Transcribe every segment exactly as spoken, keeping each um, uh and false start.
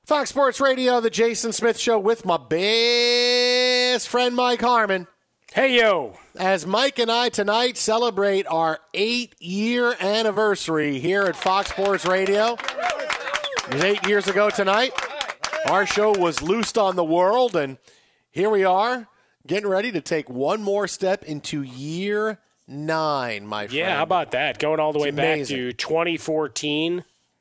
Fox Sports Radio, the Jason Smith Show with my best friend Mike Harmon. Hey, yo. As Mike and I tonight celebrate our eight-year anniversary here at Fox Sports Radio. It was eight years ago tonight. Our show was loosed on the world, and here we are getting ready to take one more step into year nine, my friend. Yeah, how about that? Going all the way It's back amazing. to twenty fourteen.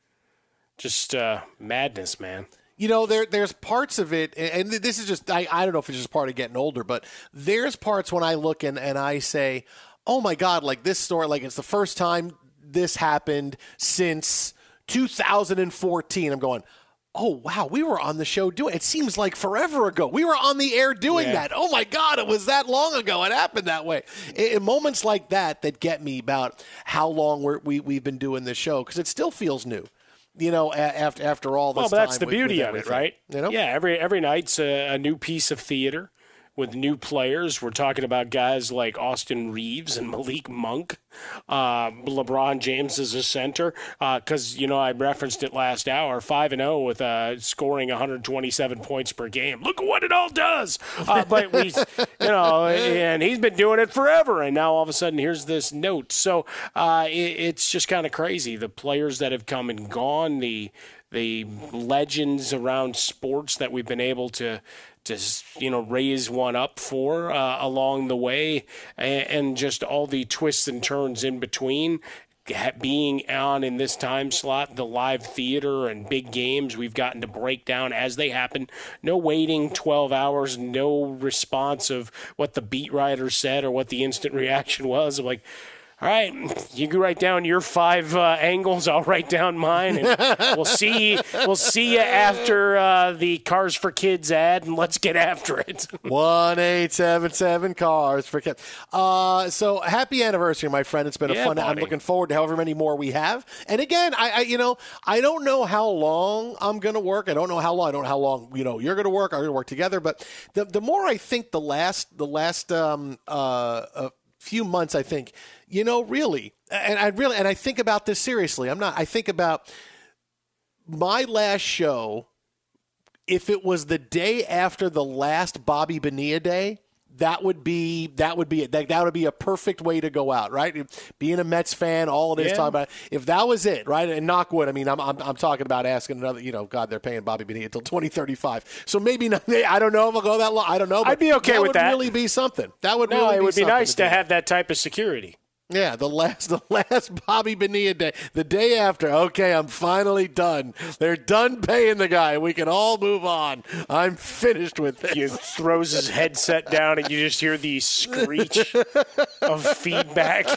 Just uh, madness, man. You know, there there's parts of it, and this is just, I, I don't know if it's just part of getting older, but there's parts when I look and, and I say, oh, my God, like this story, like it's the first time this happened since two thousand fourteen. I'm going, oh, wow, we were on the show doing it. It seems like forever ago. We were on the air doing Yeah. that. Oh, my God, it was that long ago. It happened that way. In moments like that that get me about how long we're, we, we've been doing this show, because it still feels new. You know, after after all this Well, but time. that's the with- beauty with of it, everything. right? You know? Yeah, every every night's a, a new piece of theater with new players. We're talking about guys like Austin Reeves and Malik Monk. Uh, LeBron James is a center because, uh, you know, I referenced it last hour, five and oh with uh, scoring one hundred twenty-seven points per game. Look at what it all does. Uh, but, we, you know, and he's been doing it forever, and now all of a sudden here's this note. So uh, it, it's just kind of crazy. The players that have come and gone, the the legends around sports that we've been able to to you know raise one up for uh, along the way, and, and just all the twists and turns in between. Being on in this time slot, the live theater and big games we've gotten to break down as they happen. No waiting twelve hours, no response of what the beat writer said or what the instant reaction was. I'm like, all right, you can write down your five uh, angles. I'll write down mine, and we'll see. We'll see you after uh, the Cars for Kids ad, and let's get after it. One eight seven seven cars for kids. Uh, so happy anniversary, my friend. It's been Yeah, a fun. I'm buddy. looking forward to however many more we have. And again, I, I you know I don't know how long I'm going to work. I don't know how long. I don't know how long you know you're going to work. I'm going to work together. But the the more I think, the last the last um, uh, uh, few months, I think. You know, really, and I really, and I think about this seriously. I'm not, I think about my last show. If it was the day after the last Bobby Bonilla day, that would be, that would be it. That, that would be a perfect way to go out, right? Being a Mets fan, all of this Yeah. talking about, if that was it, right? And knock wood, I mean, I'm, I'm, I'm talking about asking another, you know, God, they're paying Bobby Bonilla until twenty thirty-five. So maybe not, I don't know if I'll go that long. I don't know. But I'd be okay that with would that. really be something. That would No, really it be would be something nice to do. have that type of security. Yeah, the last the last Bobby Bonilla day, the day after. Okay, I'm finally done. They're done paying the guy. We can all move on. I'm finished with this. He throws his headset down, and you just hear the screech of feedback.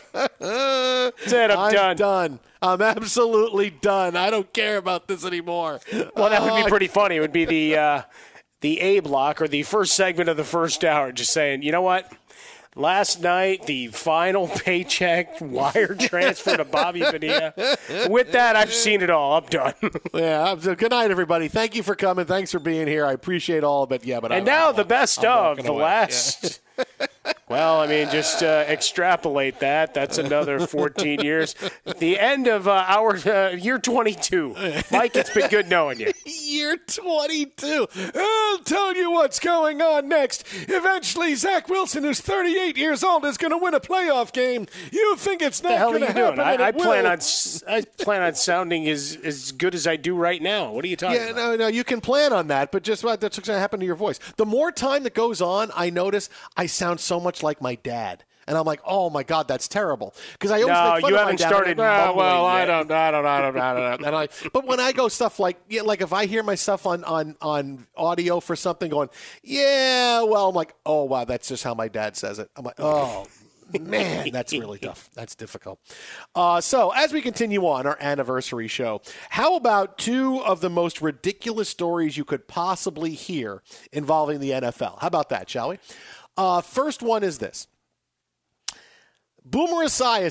Said, I'm, I'm done. done. I'm absolutely done. I don't care about this anymore. Well, that would Oh, be pretty funny. It would be the uh, the A block or the first segment of the first hour, just saying, you know what? Last night, the final paycheck wire transfer to Bobby Bonilla. With that, I've seen it all. I'm done. Yeah. So good night, everybody. Thank you for coming. Thanks for being here. I appreciate all of it. Yeah, but And I'm, now I'm, the best I'm of walking the away. last. Well, I mean, just uh, extrapolate that. That's another fourteen years. The end of uh, our uh, year twenty-two. Mike, it's been good knowing you. Year twenty-two. I'll tell you what's going on next. Eventually, Zach Wilson, who's thirty-eight years old, is going to win a playoff game. You think it's not What the hell are going to you happen? doing? and I, I it plan will. on s- I plan on sounding as as good as I do right now. What are you talking Yeah, about? no, no, you can plan on that, but just what that's what's going to happen to your voice. The more time that goes on, I notice I sound so much like my dad. And I'm like, oh my God, that's terrible. Because I always No, make fun you of my haven't dad. started I'm like, "Ah, well, mumbling I yet." don't, I don't, I don't, I don't. And I, but when I go stuff like, yeah, like if I hear my stuff on on on audio for something going, yeah, well, I'm like, oh wow, that's just how my dad says it. I'm like, oh. Man, that's really tough. That's difficult. Uh, so, as we continue on our anniversary show, how about two of the most ridiculous stories you could possibly hear involving the N F L? How about that, shall we? Uh, first one is this. Boomer Esiason, who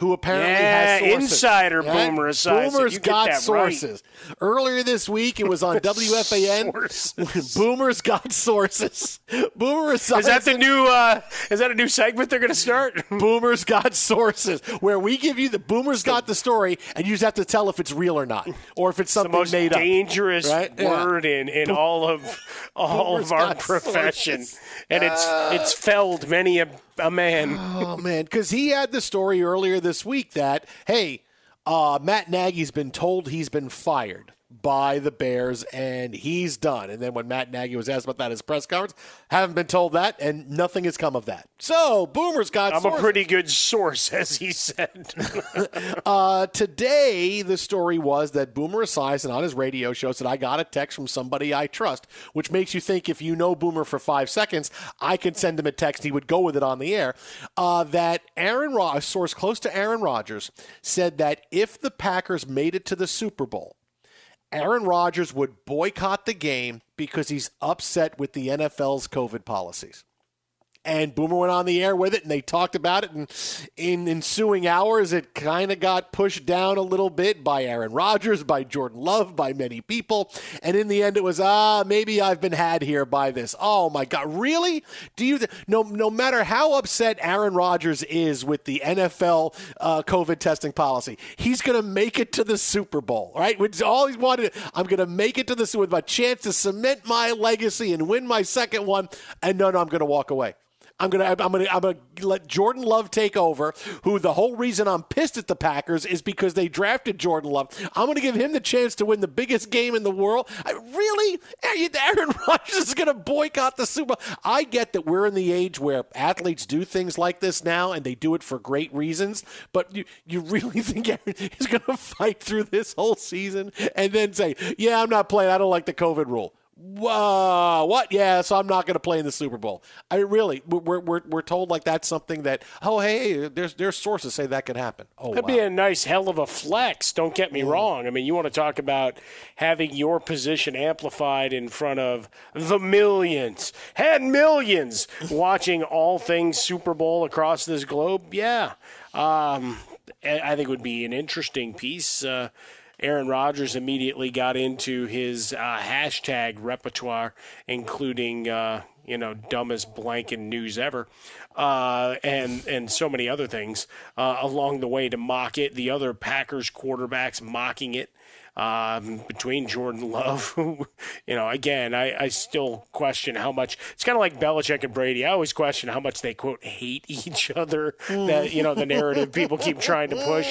who apparently yeah, has sources. Insider yeah? Boomer Esiason. Boomer's You get got that sources. Right. Earlier this week, it was on W F A N. Boomer's got sources. Boomer Esiason. Is that the new? Uh, is that a new segment they're going to start? Boomer's got sources, where we give you the Boomer's got the story, and you just have to tell if it's real or not, or if it's something the most made up. Dangerous right? word yeah. in, in all of all Boomer's of our got profession, sources. and it's uh, it's felled many a, a man. Oh man, because he had the story earlier this week that hey, uh, Matt Nagy's been told he's been fired by the Bears, and he's done. And then when Matt Nagy was asked about that at his press conference, haven't been told that, and nothing has come of that. So, Boomer's got I'm sources. a pretty good source, as he said. uh, today, the story was that Boomer Esiason on his radio show said, I got a text from somebody I trust, which makes you think if you know Boomer for five seconds, I could send him a text, he would go with it on the air, uh, that Aaron Rod- a source close to Aaron Rodgers said that if the Packers made it to the Super Bowl, Aaron Rodgers would boycott the game because he's upset with the N F L's COVID policies. And Boomer went on the air with it, and they talked about it. And in ensuing hours, it kind of got pushed down a little bit by Aaron Rodgers, by Jordan Love, by many people. And in the end, it was, ah, maybe I've been had here by this. Oh, my God. Really? Do you? Th- no, no matter how upset Aaron Rodgers is with the N F L uh, COVID testing policy, he's going to make it to the Super Bowl, right? Which is all he wanted. I'm going to make it to the Super Bowl with my chance to cement my legacy and win my second one. And no, no, I'm going to walk away. I'm gonna, I'm gonna, I'm gonna let Jordan Love take over. Who the whole reason I'm pissed at the Packers is because they drafted Jordan Love. I'm gonna give him the chance to win the biggest game in the world. I, really, Aaron Rodgers is gonna boycott the Super Bowl. I get that we're in the age where athletes do things like this now, and they do it for great reasons. But you, you really think Aaron is gonna fight through this whole season and then say, "Yeah, I'm not playing. I don't like the COVID rule." Whoa, what? Yeah, so I'm not going to play in the Super Bowl. I mean, really, we're we're we're told like that's something that, oh, hey, there's there's sources say that could happen. Oh, That'd wow. be a nice hell of a flex. Don't get me mm. wrong. I mean, you want to talk about having your position amplified in front of the millions and millions watching all things Super Bowl across this globe. Yeah, um, I think it would be an interesting piece. Uh, Aaron Rodgers immediately got into his uh, hashtag repertoire, including, uh, you know, dumbest blanket news ever, uh, and and so many other things uh, along the way to mock it. The other Packers quarterbacks mocking it. Um, between Jordan Love, who, you know, again, I, I still question how much – it's kind of like Belichick and Brady. I always question how much they, quote, hate each other, that, you know, the narrative people keep trying to push.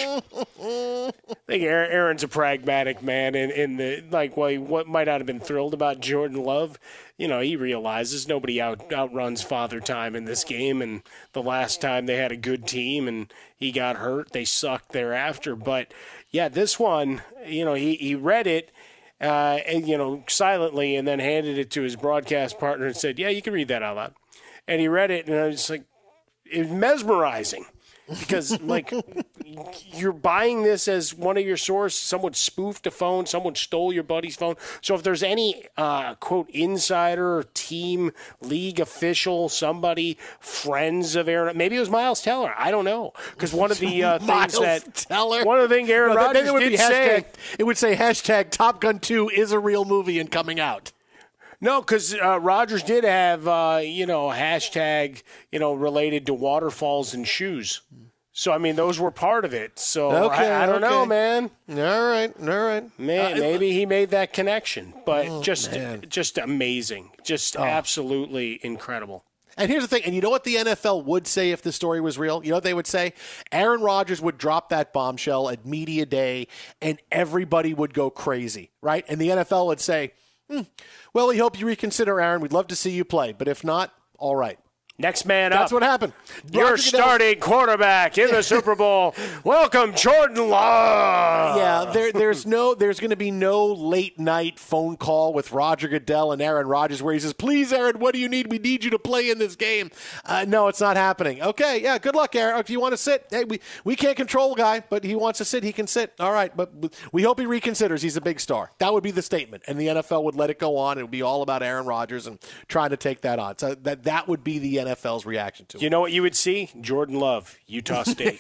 I think Aaron's a pragmatic man in, in the – like, well, what might not have been thrilled about Jordan Love, you know, he realizes nobody out, outruns Father Time in this game, and the last time they had a good team and he got hurt, they sucked thereafter. But – yeah, this one, you know, he, he read it, uh, and, you know, silently, and then handed it to his broadcast partner and said, yeah, you can read that out loud. And he read it, and I was like, it was mesmerizing. Because, like, you're buying this as one of your sources. Someone spoofed a phone. Someone stole your buddy's phone. So if there's any, uh, quote, insider, team, league official, somebody, friends of Aaron, maybe it was Miles Teller. I don't know. Because one of the uh, things that Teller. one of the things Aaron no, Rodgers would did be hashtag, say, it would say hashtag Top Gun two is a real movie and coming out. No, because uh, Rodgers did have, uh, you know, hashtag, you know, related to waterfalls and shoes. So, I mean, those were part of it. So, okay, I, I don't okay. know, man. All right, all right. Man, uh, maybe he made that connection. But oh, just man. just amazing. Just oh. absolutely incredible. And here's the thing, and you know what the N F L would say if the story was real? You know what they would say? Aaron Rodgers would drop that bombshell at media day, and everybody would go crazy, right? And the N F L would say, hmm, well, we hope you reconsider, Aaron. We'd love to see you play. But if not, all right. Next man That's up. That's what happened. Your Roger starting Goodell. quarterback in the Super Bowl. Welcome, Jordan Love. Yeah, there, there's no, there's going to be no late night phone call with Roger Goodell and Aaron Rodgers where he says, "Please, Aaron, what do you need? We need you to play in this game." Uh, no, it's not happening. Okay, yeah, good luck, Aaron. If you want to sit, hey, we we can't control the guy, but he wants to sit, he can sit. All right, but we hope he reconsiders. He's a big star. That would be the statement, and the N F L would let it go on. It would be all about Aaron Rodgers and trying to take that on. So that that would be the N F L's reaction to it. You know what you would see? Jordan Love, Utah State.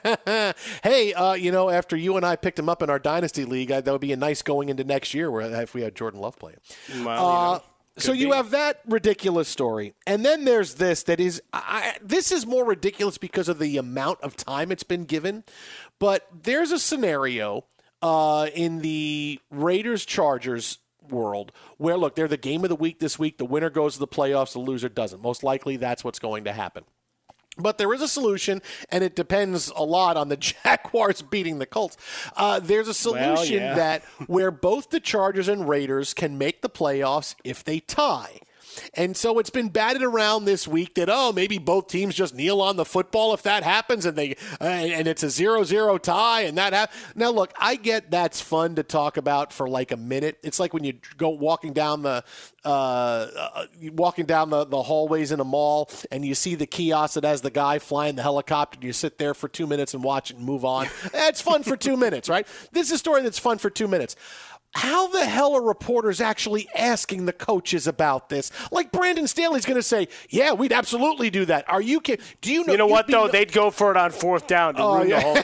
Hey, uh, you know, after you and I picked him up in our Dynasty League, uh, that would be a nice going into next year where if we had Jordan Love playing. Well, you uh, know, so you be. have that ridiculous story. And then there's this that is I, – this is more ridiculous because of the amount of time it's been given. But there's a scenario uh, in the Raiders-Chargers world where, look, they're the game of the week this week. The winner goes to the playoffs. The loser doesn't. Most likely that's what's going to happen. But there is a solution, and it depends a lot on the Jaguars beating the Colts. Uh, there's a solution well, yeah. that where both the Chargers and Raiders can make the playoffs if they tie. And so it's been batted around this week that, oh, maybe both teams just kneel on the football if that happens, and they uh, and it's a zero zero tie, and that happens. Now, look, I get that's fun to talk about for like a minute. It's like when you go walking down the uh, uh, walking down the, the hallways in a mall, and you see the kiosk that has the guy flying the helicopter, and you sit there for two minutes and watch it and move on. It's fun for two minutes, right? This is a story that's fun for two minutes. How the hell are reporters actually asking the coaches about this? Like Brandon Staley's going to say, yeah, we'd absolutely do that. Are you kidding? Do you know? You know what, though? No- They'd go for it on fourth down to oh, ruin yeah. the whole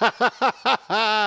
thing.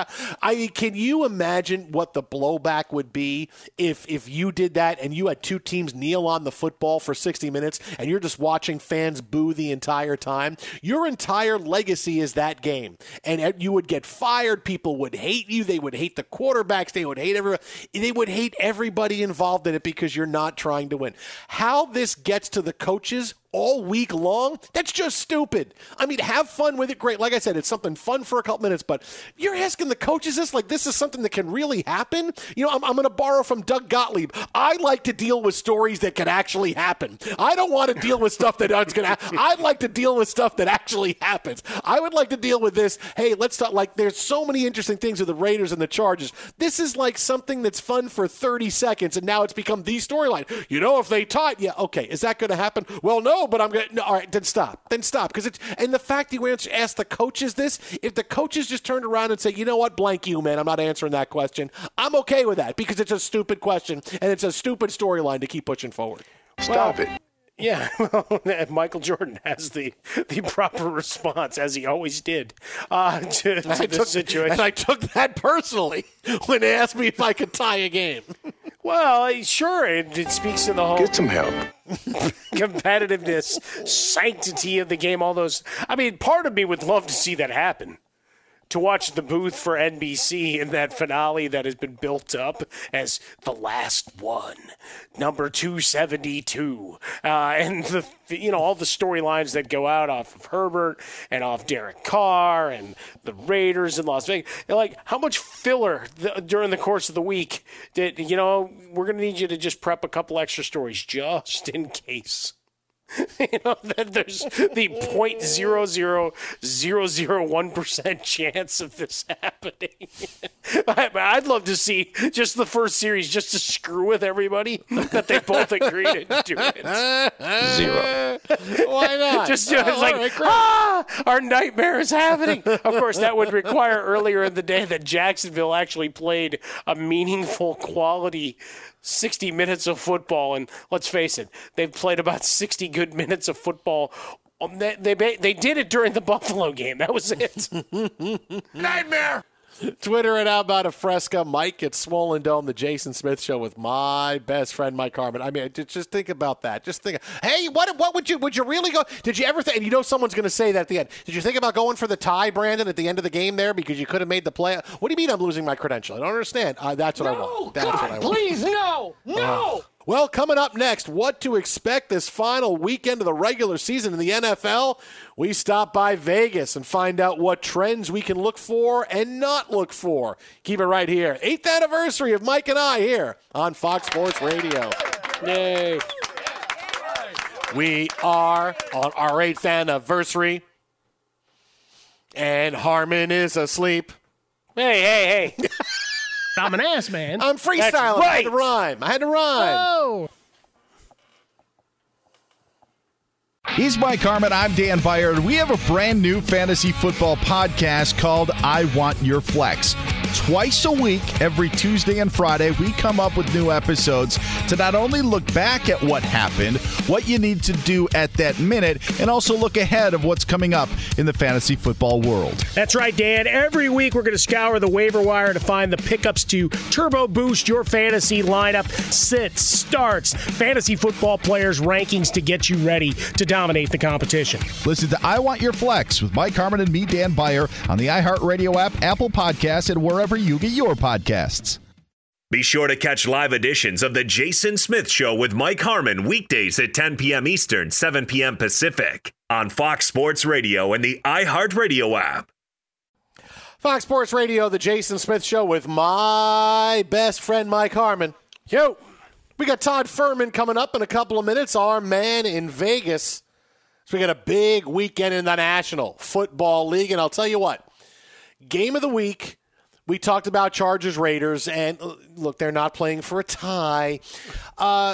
I mean, can you imagine what the blowback would be if if you did that and you had two teams kneel on the football for sixty minutes and you're just watching fans boo the entire time? Your entire legacy is that game. And you would get fired. People would hate you. They would hate the quarterbacks. They would hate everyone. They would hate everybody involved in it because you're not trying to win. How this gets to the coaches all week long, that's just stupid. I mean, have fun with it. Great. Like I said, it's something fun for a couple minutes, but you're asking the coaches this like this is something that can really happen? You know, I'm, I'm going to borrow from Doug Gottlieb. I like to deal with stories that can actually happen. I don't want to deal with stuff that is going to happen. I'd like to deal with stuff that actually happens. I would like to deal with this. Hey, let's talk. Like, there's so many interesting things with the Raiders and the Chargers. This is like something that's fun for thirty seconds, and now it's become the storyline. You know, if they tie, yeah, okay. Is that going to happen? Well, no. But I'm going to, no, all right, then stop. Then stop. Because it's, and the fact you ask the coaches this, if the coaches just turned around and say, you know what, blank you, man, I'm not answering that question, I'm okay with that because it's a stupid question and it's a stupid storyline to keep pushing forward. Stop well, it. Yeah, well, Michael Jordan has the, the proper response, as he always did, uh, to, to I this took, situation. And I took that personally when they asked me if I could tie a game. Well, sure, it, it speaks to the whole Get some help. competitiveness, sanctity of the game, all those. I mean, part of me would love to see that happen. To watch the booth for N B C in that finale that has been built up as the last one, number two seventy-two, uh, and the you know all the storylines that go out off of Herbert and off Derek Carr and the Raiders in Las Vegas. Like, how much filler th- during the course of the week did you know? We're gonna need you to just prep a couple extra stories just in case. You know, that there's the zero point zero zero zero zero one percent chance of this happening. I'd love to see just the first series just to screw with everybody that they both agree to do it. Zero. Why not? Just do it. It's Oh, like, all right, great. ah, our nightmare is happening. Of course, that would require earlier in the day that Jacksonville actually played a meaningful quality sixty minutes of football, and let's face it, they've played about sixty good minutes of football. Um, they, they they did it during the Buffalo game. That was it. Nightmare. Twitter at How About a Fresca. Mike at Swollen Dome, the Jason Smith Show with my best friend Mike Harmon. I mean, just think about that. Just think. Hey, what what would you would you really go? Did you ever think? And you know someone's going to say that at the end. Did you think about going for the tie, Brandon, at the end of the game there because you could have made the play? What do you mean I'm losing my credential? I don't understand. Uh, that's what no, I want. That's God, what I want. please, no, no. Uh, Well, coming up next, what to expect this final weekend of the regular season in the N F L. We stop by Vegas and find out what trends we can look for and not look for. Keep it right here. Eighth anniversary of Mike and I here on Fox Sports Radio. Yay. We are on our eighth anniversary, and Harmon is asleep. Hey, hey, hey. I'm an ass man. I'm freestyling. That's I had right. to rhyme. I had to rhyme. Oh. He's Mike Harmon. I'm Dan Byard. We have a brand new fantasy football podcast called I Want Your Flex. Twice a week, every Tuesday and Friday, we come up with new episodes to not only look back at what happened, what you need to do at that minute, and also look ahead of what's coming up in the fantasy football world. That's right, Dan. Every week we're going to scour the waiver wire to find the pickups to turbo boost your fantasy lineup, sits, starts, fantasy football players' rankings to get you ready to dominate the competition. Listen to I Want Your Flex with Mike Harmon and me, Dan Beyer, on the iHeartRadio app, Apple Podcasts, and wherever you get your podcasts. Be sure to catch live editions of The Jason Smith Show with Mike Harmon weekdays at ten p.m. Eastern, seven p.m. Pacific on Fox Sports Radio and the iHeartRadio app. Fox Sports Radio, The Jason Smith Show with my best friend Mike Harmon. Yo, we got Todd Fuhrman coming up in a couple of minutes, our man in Vegas. So we got a big weekend in the National Football League, and I'll tell you what, game of the week, we talked about Chargers Raiders, and look, they're not playing for a tie. Uh,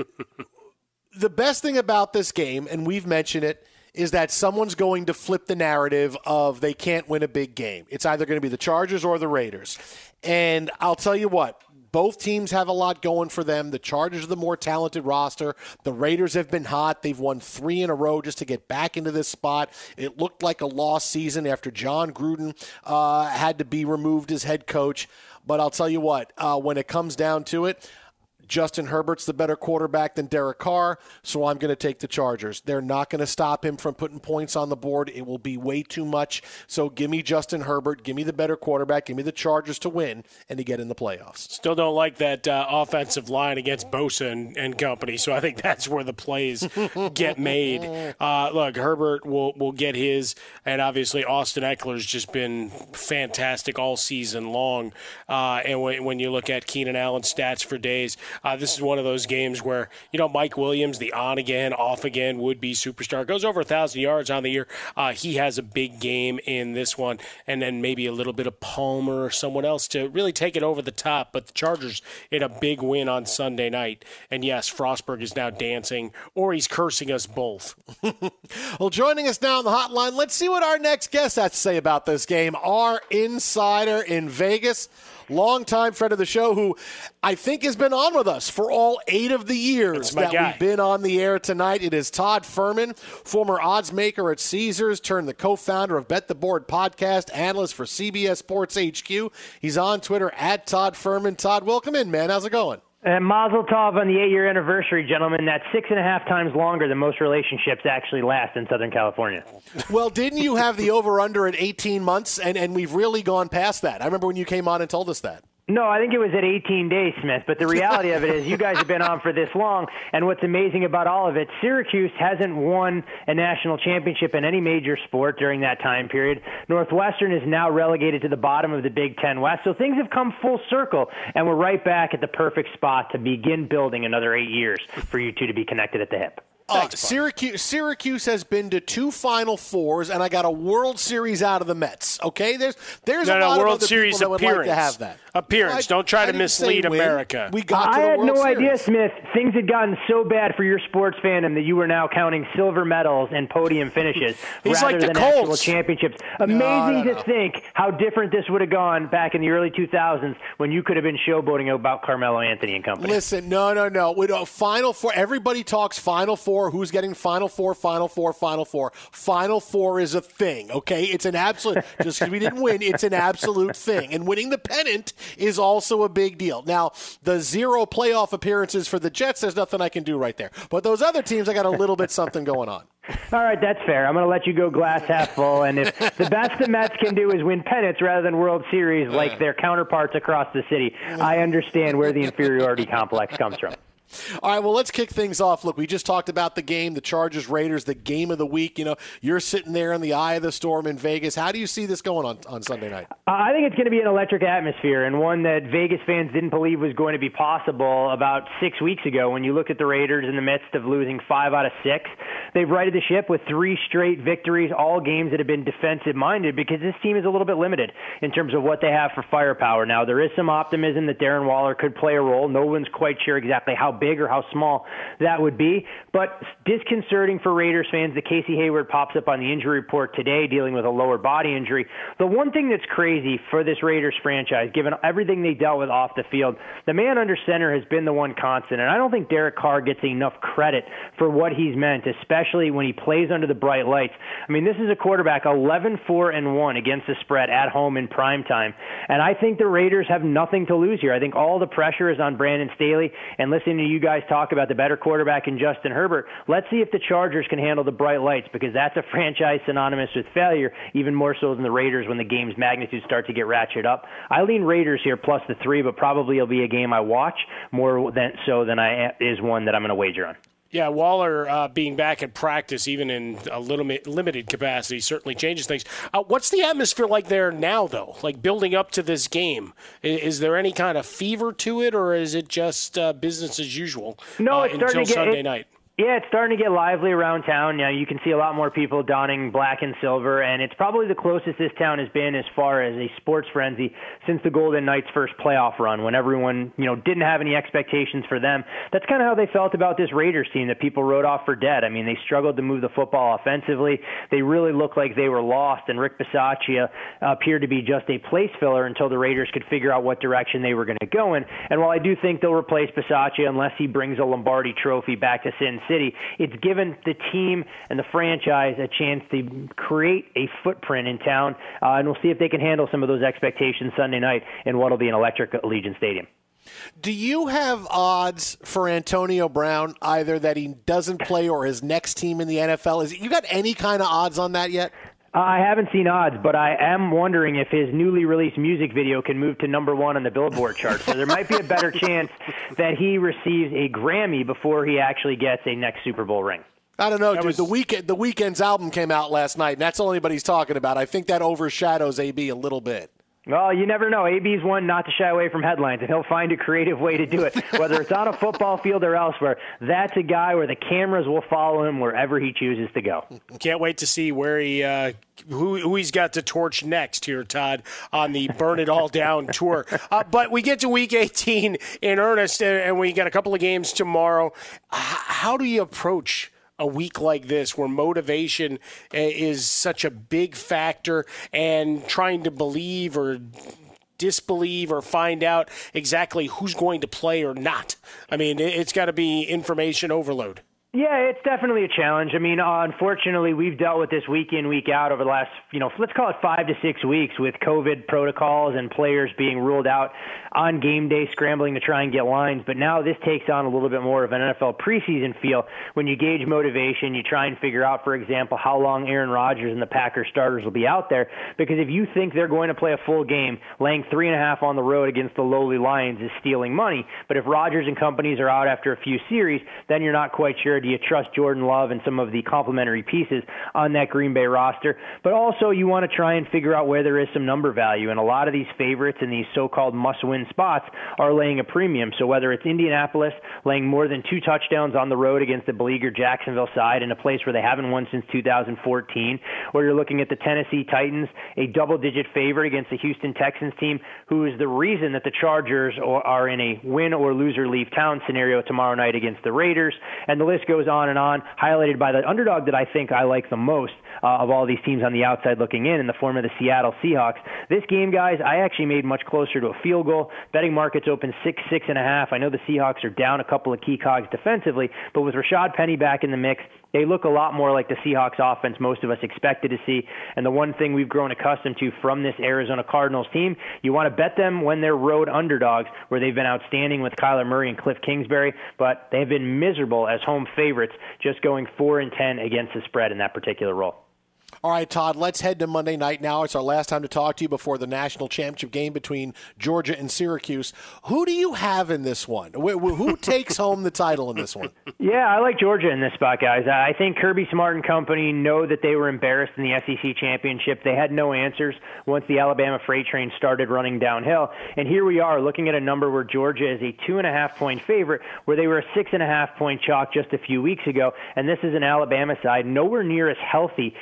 the best thing about this game, and we've mentioned it, is that someone's going to flip the narrative of they can't win a big game. It's either going to be the Chargers or the Raiders. And I'll tell you what, both teams have a lot going for them. The Chargers are the more talented roster. The Raiders have been hot. They've won three in a row just to get back into this spot. It looked like a lost season after John Gruden uh, had to be removed as head coach. But I'll tell you what, uh, when it comes down to it, Justin Herbert's the better quarterback than Derek Carr, so I'm going to take the Chargers. They're not going to stop him from putting points on the board. It will be way too much. So give me Justin Herbert, give me the better quarterback, give me the Chargers to win and to get in the playoffs. Still don't like that uh, offensive line against Bosa and, and company, so I think that's where the plays get made. Uh, look, Herbert will, will get his, and obviously Austin Eckler's just been fantastic all season long. Uh, and when, when you look at Keenan Allen's stats for days, Uh, this is one of those games where, you know, Mike Williams, the on-again, off-again would-be superstar, goes over one thousand yards on the year. Uh, he has a big game in this one, and then maybe a little bit of Palmer or someone else to really take it over the top. But the Chargers in a big win on Sunday night. And, yes, Frostberg is now dancing, or he's cursing us both. Well, joining us now on the hotline, let's see what our next guest has to say about this game. Our insider in Vegas, longtime friend of the show, who I think has been on with us for all eight of the years that guy. we've been on the air tonight. It is Todd Fuhrman, former odds maker at Caesars, turned the co-founder of Bet the Board podcast, analyst for C B S Sports H Q. He's on Twitter at Todd Fuhrman. Todd, welcome in, man. How's it going? And Mazel Tov on the eight-year anniversary, gentlemen. That's six and a half times longer than most relationships actually last in Southern California. Well, didn't you have the over-under at eighteen months? And, and we've really gone past that. I remember when you came on and told us that. No, I think it was at eighteen days, Smith. But the reality of it is you guys have been on for this long, and what's amazing about all of it, Syracuse hasn't won a national championship in any major sport during that time period. Northwestern is now relegated to the bottom of the Big Ten West. So things have come full circle, and we're right back at the perfect spot to begin building another eight years for you two to be connected at the hip. Uh, Syracuse, Syracuse has been to two Final Fours, and I got a World Series out of the Mets. Okay, there's there's no, a no, lot World of other Series people that would appearance. like to have that. Appearance. I, Don't try I to mislead win. America. We got to I the had World no Series. idea, Smith. Things had gotten so bad for your sports fandom that you were now counting silver medals and podium finishes He's rather like the than Colts. actual championships. Amazing no, no. to think how different this would have gone back in the early two thousands when you could have been showboating about Carmelo Anthony and company. Listen, no, no, no. We don't, Final Four. Everybody talks Final Four. Who's getting Final Four? Final Four. Final Four. Final Four is a thing. Okay, it's an absolute. Just because we didn't win, it's an absolute thing. And winning the pennant is also a big deal. Now, the zero playoff appearances for the Jets, there's nothing I can do right there. But those other teams, I got a little bit something going on. All right, that's fair. I'm going to let you go glass half full. And if the best the Mets can do is win pennants rather than World Series like their counterparts across the city, I understand where the inferiority complex comes from. All right, well, let's kick things off. Look, we just talked about the game, the Chargers-Raiders, the game of the week. You know, you're sitting there in the eye of the storm in Vegas. How do you see this going on, on Sunday night? I think it's going to be an electric atmosphere, and one that Vegas fans didn't believe was going to be possible about six weeks ago when you look at the Raiders in the midst of losing five out of six. They've righted the ship with three straight victories, all games that have been defensive-minded, because this team is a little bit limited in terms of what they have for firepower. Now, there is some optimism that Darren Waller could play a role. No one's quite sure exactly how big or how small that would be. But disconcerting for Raiders fans that Casey Hayward pops up on the injury report today dealing with a lower body injury. The one thing that's crazy for this Raiders franchise, given everything they dealt with off the field, the man under center has been the one constant. And I don't think Derek Carr gets enough credit for what he's meant, especially when he plays under the bright lights. I mean, this is a quarterback eleven four and one against the spread at home in prime time. And I think the Raiders have nothing to lose here. I think all the pressure is on Brandon Staley. And listening to you guys talk about the better quarterback in Justin Herbert, let's see if the Chargers can handle the bright lights, because that's a franchise synonymous with failure, even more so than the Raiders when the game's magnitude start to get ratcheted up. I lean Raiders here plus the three, but probably it'll be a game I watch more than so than I is one that I'm going to wager on. Yeah, Waller uh, being back at practice, even in a little bit limited capacity, certainly changes things. Uh, what's the atmosphere like there now, though? Like building up to this game, is, is there any kind of fever to it, or is it just uh, business as usual? No, uh, it's starting until to get Sunday it, night. Yeah, it's starting to get lively around town. Now, you can see a lot more people donning black and silver, and it's probably the closest this town has been as far as a sports frenzy since the Golden Knights' first playoff run, when everyone, you know, didn't have any expectations for them. That's kind of how they felt about this Raiders team that people wrote off for dead. I mean, they struggled to move the football offensively. They really looked like they were lost, and Rick Bisaccia appeared to be just a place filler until the Raiders could figure out what direction they were going to go in. And while I do think they'll replace Bisaccia unless he brings a Lombardi trophy back to Sin City, it's given the team and the franchise a chance to create a footprint in town, uh, and we'll see if they can handle some of those expectations Sunday night in what will be an electric Allegiant Stadium. Do you have odds for Antonio Brown, either that he doesn't play or his next team in the N F L? Is you got any kind of odds on that yet? I haven't seen odds, but I am wondering if his newly released music video can move to number one on the Billboard chart. So there might be a better chance that he receives a Grammy before he actually gets a next Super Bowl ring. I don't know, That dude. was- The weekend, the Weeknd's album came out last night, and that's all anybody's talking about. I think that overshadows A B a little bit. Well, you never know. A B's one not to shy away from headlines, and he'll find a creative way to do it, whether it's on a football field or elsewhere. That's a guy where the cameras will follow him wherever he chooses to go. Can't wait to see where he uh, who, who he's got to torch next here, Todd, on the Burn It All Down tour. Uh, but we get to Week eighteen in earnest, and we got a couple of games tomorrow. H- how do you approach a week like this where motivation is such a big factor, and trying to believe or disbelieve or find out exactly who's going to play or not? I mean, it's got to be information overload. Yeah, it's definitely a challenge. I mean, uh, unfortunately, we've dealt with this week in, week out over the last, you know, let's call it five to six weeks with COVID protocols and players being ruled out on game day, scrambling to try and get lines. But now this takes on a little bit more of an N F L preseason feel. When you gauge motivation, you try and figure out, for example, how long Aaron Rodgers and the Packers starters will be out there. Because if you think they're going to play a full game, laying three and a half on the road against the lowly Lions is stealing money. But if Rodgers and companies are out after a few series, then you're not quite sure. Do you trust Jordan Love and some of the complementary pieces on that Green Bay roster? But also you want to try and figure out where there is some number value. And a lot of these favorites in these so-called must-win spots are laying a premium. So whether it's Indianapolis laying more than two touchdowns on the road against the beleaguered Jacksonville side in a place where they haven't won since two thousand fourteen, or you're looking at the Tennessee Titans, a double-digit favorite against the Houston Texans team, who is the reason that the Chargers are in a win or loser leave town scenario tomorrow night against the Raiders. And the list goes on and on, highlighted by the underdog that I think I like the most uh, of all these teams on the outside looking in, in the form of the Seattle Seahawks. This game, guys, I actually made much closer to a field goal. Betting markets open six, six and a half. I know the Seahawks are down a couple of key cogs defensively, but with Rashad Penny back in the mix, they look a lot more like the Seahawks offense most of us expected to see. And the one thing we've grown accustomed to from this Arizona Cardinals team, you want to bet them when they're road underdogs, where they've been outstanding with Kyler Murray and Cliff Kingsbury, but they've been miserable as home favorites, just going four and ten against the spread in that particular role. All right, Todd, let's head to Monday night now. It's our last time to talk to you before the national championship game between Georgia and Syracuse. Who do you have in this one? Who takes home the title in this one? Yeah, I like Georgia in this spot, guys. I think Kirby Smart and company know that they were embarrassed in the S E C championship. They had no answers once the Alabama freight train started running downhill. And here we are looking at a number where Georgia is a two and a half point favorite, where they were a six and a half point chalk just a few weeks ago. And this is an Alabama side nowhere near as healthy as they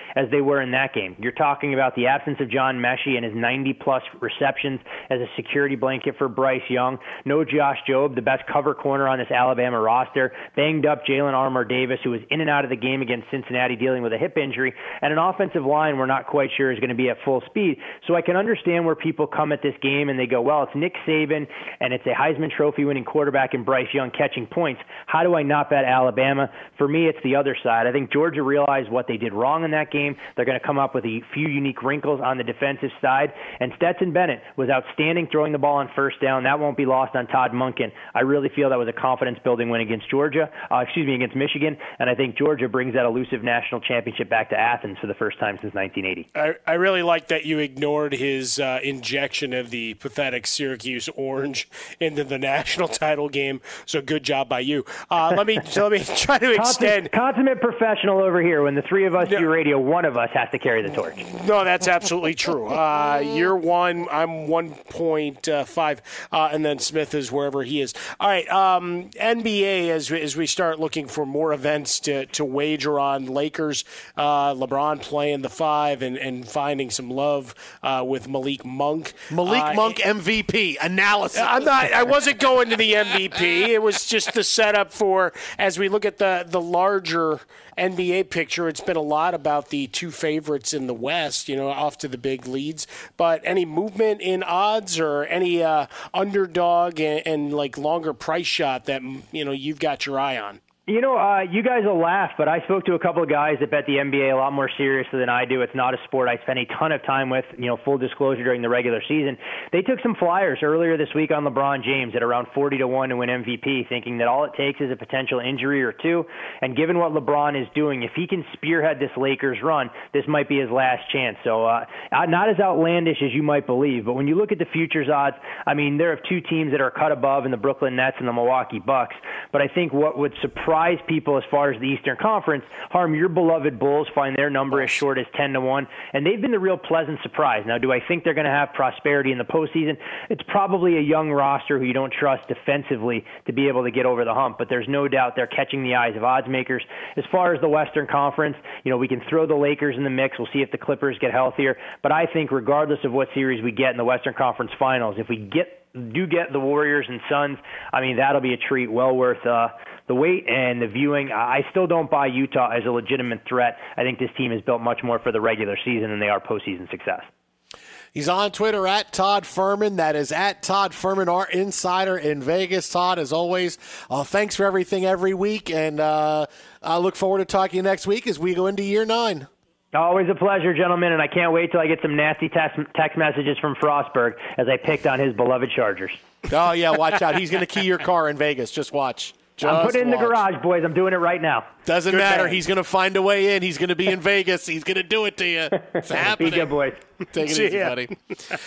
were in that game. You're talking about the absence of John Mechie and his ninety-plus receptions as a security blanket for Bryce Young. No Josh Jobe, the best cover corner on this Alabama roster. Banged up Jalen Armour Davis, who was in and out of the game against Cincinnati dealing with a hip injury, and an offensive line we're not quite sure is going to be at full speed. So I can understand where people come at this game and they go, well, it's Nick Saban and it's a Heisman Trophy winning quarterback in Bryce Young catching points. How do I not bet Alabama? For me, it's the other side. I think Georgia realized what they did wrong in that game. They're going to come up with a few unique wrinkles on the defensive side. And Stetson Bennett was outstanding throwing the ball on first down. That won't be lost on Todd Monken. I really feel that was a confidence-building win against Georgia, uh, excuse me, against Michigan. And I think Georgia brings that elusive national championship back to Athens for the first time since nineteen eighty. I, I really like that you ignored his uh, injection of the pathetic Syracuse orange into the national title game. So good job by you. Uh, let me so let me try to extend. Consummate, consummate professional over here. When the three of us No. do radio, one of us has to carry the torch. No, that's absolutely true. Uh, you're one, I'm one point five, uh, and then Smith is wherever he is. All right, um, N B A, as, as we start looking for more events to, to wager on, Lakers, uh, LeBron playing the five and, and finding some love uh, with Malik Monk. Malik uh, Monk M V P analysis. I'm not. I wasn't going to the M V P. It was just the setup for as we look at the the larger N B A picture. It's been a lot about the two favorites in the West, you know, off to the big leads. But any movement in odds or any uh, underdog and, and like longer price shot that you know you've got your eye on? You know, uh, you guys will laugh, but I spoke to a couple of guys that bet the N B A a lot more seriously than I do. It's not a sport I spend a ton of time with, you know, full disclosure during the regular season. They took some flyers earlier this week on LeBron James at around forty to one to win M V P, thinking that all it takes is a potential injury or two. And given what LeBron is doing, if he can spearhead this Lakers run, this might be his last chance. So uh, not as outlandish as you might believe, but when you look at the futures odds, I mean, there are two teams that are cut above in the Brooklyn Nets and the Milwaukee Bucks. But I think what would surprise people as far as the Eastern Conference, Harm, your beloved Bulls find their number as short as ten to one, and they've been the real pleasant surprise. Now, do I think they're going to have prosperity in the postseason? It's probably a young roster who you don't trust defensively to be able to get over the hump, but there's no doubt they're catching the eyes of odds makers. As far as the Western Conference, you know, we can throw the Lakers in the mix. We'll see if the Clippers get healthier, but I think regardless of what series we get in the Western Conference Finals, if we get do get the Warriors and Suns, I mean, that'll be a treat well worth uh, the wait and the viewing. I still don't buy Utah as a legitimate threat. I think this team is built much more for the regular season than they are postseason success. He's on Twitter at Todd Furman. That is at Todd Furman, our insider in Vegas. Todd, as always, uh, thanks for everything every week, and uh, I look forward to talking to you next week as we go into year nine. Always a pleasure, gentlemen, and I can't wait till I get some nasty text, text messages from Frostberg as I picked on his beloved Chargers. Oh, yeah, watch out. He's going to key your car in Vegas. Just watch. Just I'm putting it in watch. the garage, boys. I'm doing it right now. Doesn't Good matter. man. He's going to find a way in. He's going to be in Vegas. He's going to do it to you. It's happening. Be good, boys. Take it See easy, ya. buddy.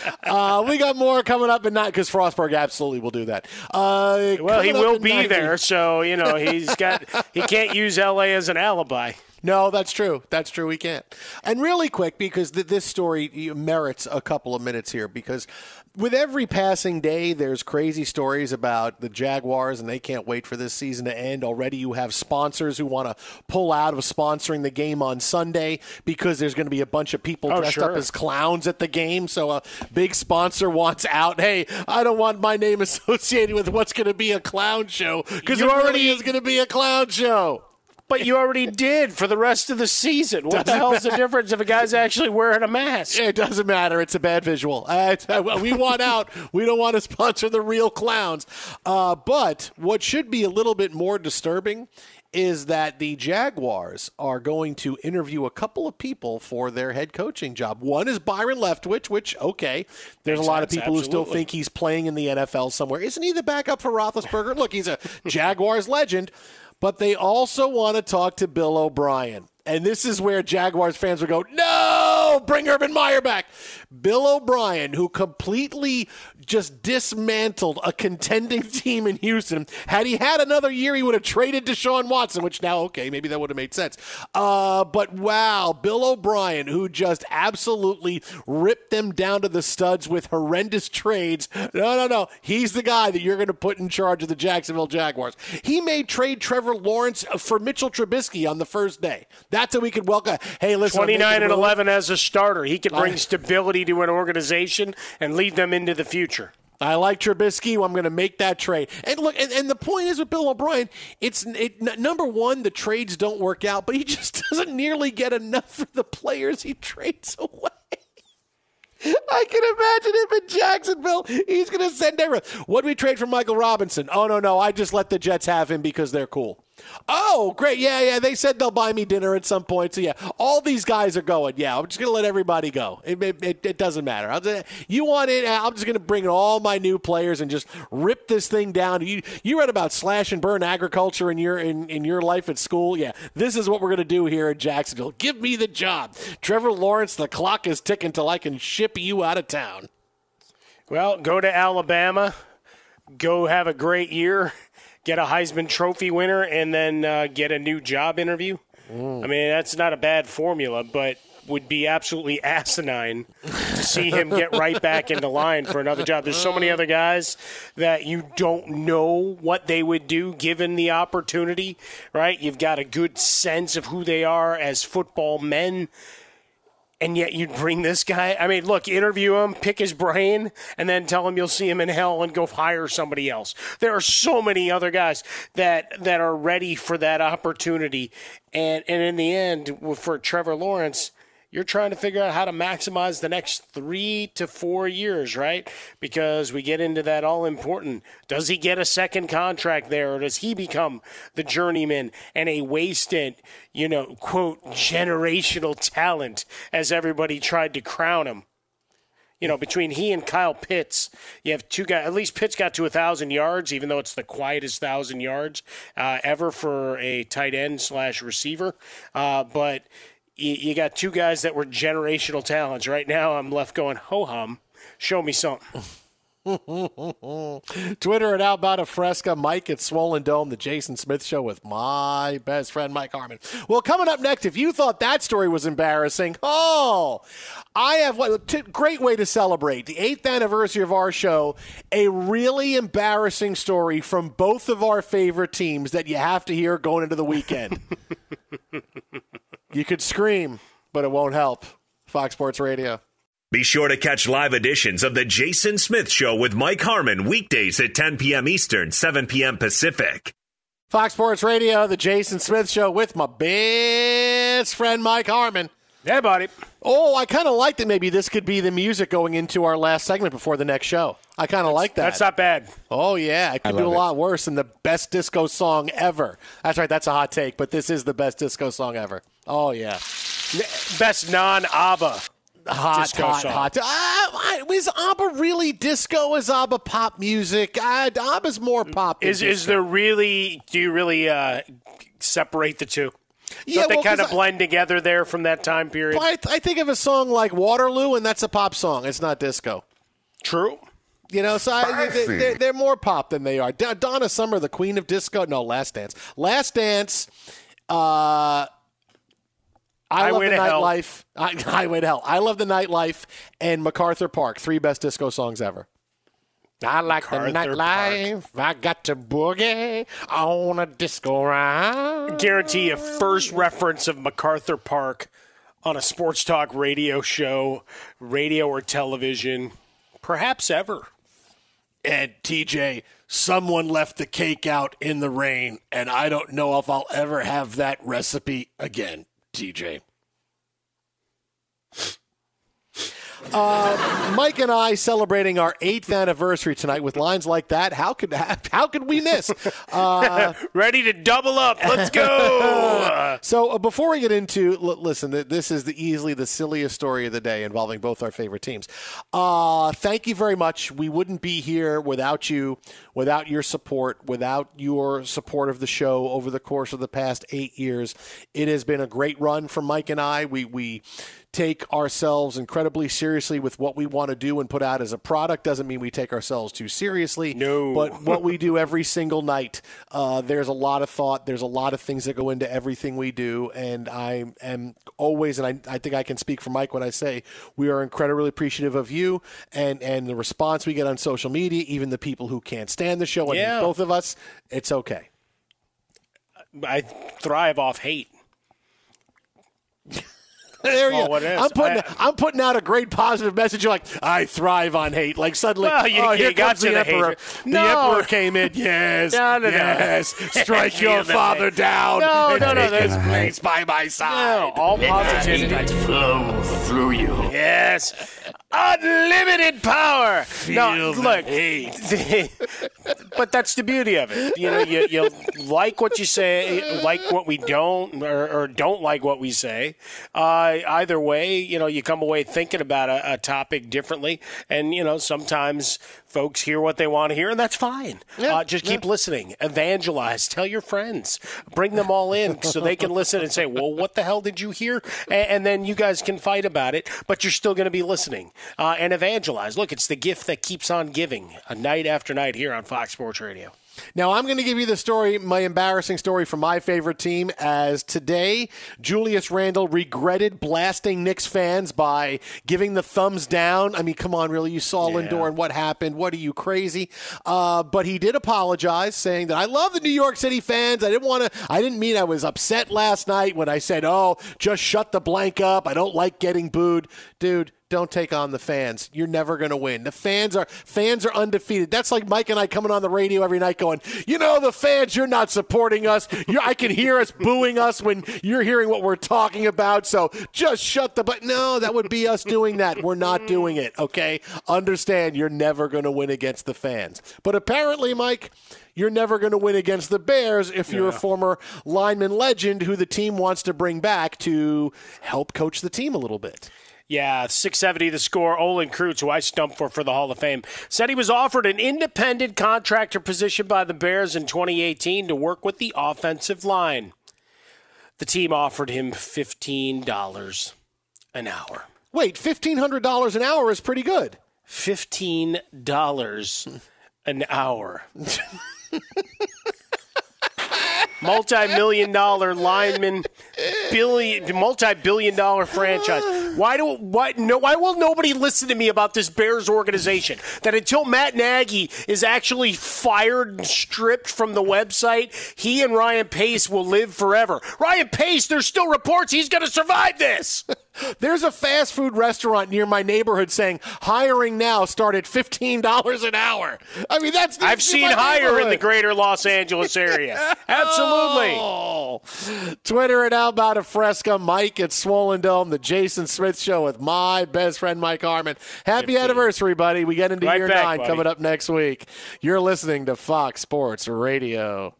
Uh, we got more coming up at night because Frostberg absolutely will do that. Uh, Well, he coming up will at be night- there, so you know he's got he can't use L A as an alibi. No, that's true. That's true. We can't. And really quick, because th- this story merits a couple of minutes here, because with every passing day, there's crazy stories about the Jaguars, and they can't wait for this season to end. Already you have sponsors who want to pull out of sponsoring the game on Sunday because there's going to be a bunch of people Oh, dressed sure. up as clowns at the game. So a big sponsor wants out. Hey, I don't want my name associated with what's going to be a clown show, because it You already already- is going to be a clown show. But you already did for the rest of the season. What the Doesn't hell's the difference if a guy's actually wearing a mask? It doesn't matter. It's a bad visual. Uh, it's- uh, we want out. We don't want to sponsor the real clowns. Uh, but what should be a little bit more disturbing is that the Jaguars are going to interview a couple of people for their head coaching job. One is Byron Leftwich, which, okay, there's Makes a lot of sense, people who still absolutely. think he's playing in the N F L somewhere. Isn't he the backup for Roethlisberger? Look, he's a Jaguars legend. But they also want to talk to Bill O'Brien. And this is where Jaguars fans would go, no, bring Urban Meyer back. Bill O'Brien, who completely just dismantled a contending team in Houston. Had he had another year, he would have traded Deshaun Watson, which now, okay, maybe that would have made sense. Uh, but wow, Bill O'Brien, who just absolutely ripped them down to the studs with horrendous trades. No, no, no. He's the guy that you're going to put in charge of the Jacksonville Jaguars. He made trade Trevor Lawrence for Mitchell Trubisky on the first day. That's how we could welcome. Hey, listen, twenty-nine and eleven as a starter. He could bring stability to an organization and lead them into the future. I like Trubisky. I'm going to make that trade. And look, and, and the point is with Bill O'Brien, it's it, n- number one, the trades don't work out, but he just doesn't nearly get enough for the players he trades away. I can imagine him in Jacksonville. He's going to send everyone. What do we trade for Michael Robinson? Oh, no, no. I just let the Jets have him because they're cool. Oh, great. Yeah, yeah. They said they'll buy me dinner at some point. So, yeah, all these guys are going. Yeah, I'm just going to let everybody go. It, it, it, it doesn't matter. I'll just, you want it? I'm just going to bring in all my new players and just rip this thing down. You you read about slash and burn agriculture in your in, in your life at school? Yeah, this is what we're going to do here in Jacksonville. Give me the job. Trevor Lawrence, the clock is ticking till I can ship you out of town. Well, go to Alabama. Go have a great year. Get a Heisman Trophy winner, and then uh, get a new job interview. Mm. I mean, that's not a bad formula, but would be absolutely asinine to see him get right back into line for another job. There's so many other guys that you don't know what they would do given the opportunity, right? You've got a good sense of who they are as football men. And yet you'd bring this guy. I mean, look, interview him, pick his brain, and then tell him you'll see him in hell and go hire somebody else. There are so many other guys that that are ready for that opportunity. And, and in the end, for Trevor Lawrence, you're trying to figure out how to maximize the next three to four years, right? Because we get into that all important. Does he get a second contract there, or does he become the journeyman and a wasted, you know, quote, generational talent, as everybody tried to crown him? You know, between he and Kyle Pitts, you have two guys. At least Pitts got to one thousand yards, even though it's the quietest one thousand yards uh, ever for a tight end slash receiver. Uh, but you got two guys that were generational talents. Right now, I'm left going, ho-hum, show me something. Twitter at Outbound of Fresca, Mike at Swollen Dome, the Jason Smith Show with my best friend, Mike Harmon. Well, coming up next, if you thought that story was embarrassing, oh, I have what t- great way to celebrate the eighth anniversary of our show, a really embarrassing story from both of our favorite teams that you have to hear going into the weekend. You could scream, but it won't help. Fox Sports Radio. Be sure to catch live editions of The Jason Smith Show with Mike Harmon weekdays at ten p.m. Eastern, seven p.m. Pacific. Fox Sports Radio, The Jason Smith Show with my best friend, Mike Harmon. Hey, buddy. Oh, I kind of like that maybe this could be the music going into our last segment before the next show. I kind of like that. That's not bad. Oh, yeah. It could do a lot worse than the best disco song ever. That's right. That's a hot take, but this is the best disco song ever. Oh, yeah. Best non-ABBA hot, disco hot, song. hot. Uh, is ABBA really disco? Is ABBA pop music? Uh, ABBA's more pop than Is disco. is there really, do you really uh, separate the two? Yeah, Don't they well, kind of I, blend together there from that time period? I, I think of a song like Waterloo, and that's a pop song. It's not disco. True. You know, so I, they, they're, they're more pop than they are. Donna Summer, the queen of disco. No, Last Dance. Last Dance. Uh, I Highway love the to Hell. nightlife. I, Highway to Hell. I love the nightlife and MacArthur Park. Three best disco songs ever. I like MacArthur the nightlife. I got to boogie on a disco ride. Guarantee a first reference of MacArthur Park on a sports talk radio show, radio or television, perhaps ever. And T J, someone left the cake out in the rain, and I don't know if I'll ever have that recipe again, T J. Uh, Mike and I celebrating our eighth anniversary tonight with lines like that. How could how could we miss? Uh, Ready to double up. Let's go. so uh, before we get into, l- listen, th- this is the easily the silliest story of the day involving both our favorite teams. Uh, thank you very much. We wouldn't be here without you, without your support, without your support of the show over the course of the past eight years. It has been a great run for Mike and I. We we take ourselves incredibly seriously with what we want to do and put out as a product. Doesn't mean we take ourselves too seriously. No. But what we do every single night, uh, there's a lot of thought. There's a lot of things that go into everything we do. And I am always, and I, I think I can speak for Mike when I say we are incredibly appreciative of you and, and the response we get on social media, even the people who can't stand the show. And Yeah. both of us, it's okay. I thrive off hate. There you Oh, go. what is? I'm putting I- I'm putting out a great positive message. You're like, I thrive on hate. Like suddenly, Well, you- oh, you here got comes to the the emperor. hatred. The No. emperor came in. Yes, No, no, no. yes. Strike Feel your the father pain. down. No, and no, no, take that's- his place by my side. No, all positivity. Flow through you. Yes. Unlimited power. no, the look. hate. But that's the beauty of it. You know, you, you like what you say, like what we don't, or, or don't like what we say. Uh, either way, you know, you come away thinking about a, a topic differently. And, you know, sometimes folks hear what they want to hear, and that's fine. Yeah, uh, just keep yeah. listening. Evangelize. Tell your friends. Bring them all in so they can listen and say, well, what the hell did you hear? And, and then you guys can fight about it, but you're still going to be listening. Uh, and evangelize. Look, it's the gift that keeps on giving, uh, night after night here on Fox Sports Radio. Now, I'm going to give you the story, my embarrassing story from my favorite team, as today Julius Randle regretted blasting Knicks fans by giving the thumbs down. I mean, come on, really? You saw Yeah. Lindor and what happened. What are you, crazy? Uh, but he did apologize, saying that I love the New York City fans. I didn't want to, I didn't mean I was upset last night when I said, oh, just shut the blank up. I don't like getting booed. Dude, don't take on the fans. You're never going to win. The fans are fans are undefeated. That's like Mike and I coming on the radio every night going, you know, the fans, you're not supporting us. You're, I can hear us booing us when you're hearing what we're talking about. So just shut the but. No, that would be us doing that. We're not doing it, okay? Understand, you're never going to win against the fans. But apparently, Mike, you're never going to win against the Bears if you're a former lineman legend who the team wants to bring back to help coach the team a little bit. Yeah, six seventy the score. Olin Kreutz, who I stumped for for the Hall of Fame, said he was offered an independent contractor position by the Bears in twenty eighteen to work with the offensive line. The team offered him fifteen dollars an hour. Wait, fifteen hundred dollars an hour is pretty good. fifteen dollars an hour. Multi-million dollar lineman, billion, multi-billion dollar franchise. Why do why no? Why will nobody listen to me about this Bears organization? That until Matt Nagy is actually fired and stripped from the website, he and Ryan Pace will live forever. Ryan Pace, there's still reports he's going to survive this. There's a fast food restaurant near my neighborhood saying hiring now start at fifteen dollars an hour. I mean, that's I've that's seen my higher in the neighborhood. greater Los Angeles area. Absolutely. Oh. Twitter at Al Bada Fresca, Mike at Swollen Dome, the Jason Smith Show with my best friend Mike Harmon. Happy fifteen. anniversary, buddy. We get into Right year back, nine buddy. coming up next week. You're listening to Fox Sports Radio.